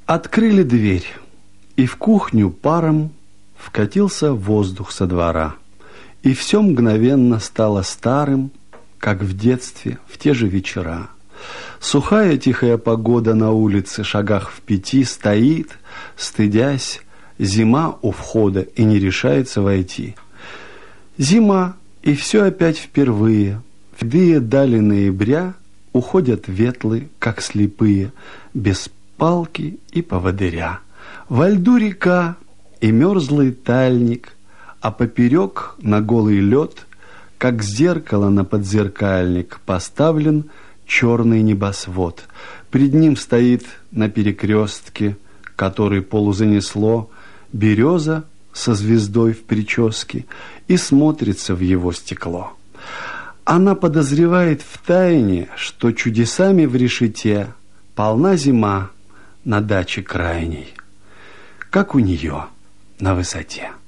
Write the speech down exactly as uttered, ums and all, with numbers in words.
Открыли дверь, и в кухню паром вкатился воздух со двора, и все мгновенно стало старым, как в детстве, в те же вечера. Сухая тихая погода на улице, шагах в пяти, стоит, стыдясь, зима у входа и не решается войти. Зима, и все опять впервые. В седые дали ноября уходят ветлы, как слепые, без палки и поводыря. Во льду река и мерзлый тальник, а поперек на голый лед, как зеркало на подзеркальник, поставлен черный небосвод. Пред ним стоит на перекрестке, который полузанесло, береза со звездой в прическе и смотрится в его стекло. Она подозревает втайне, что чудесами в решете полна зима на даче крайней, как у нее на высоте.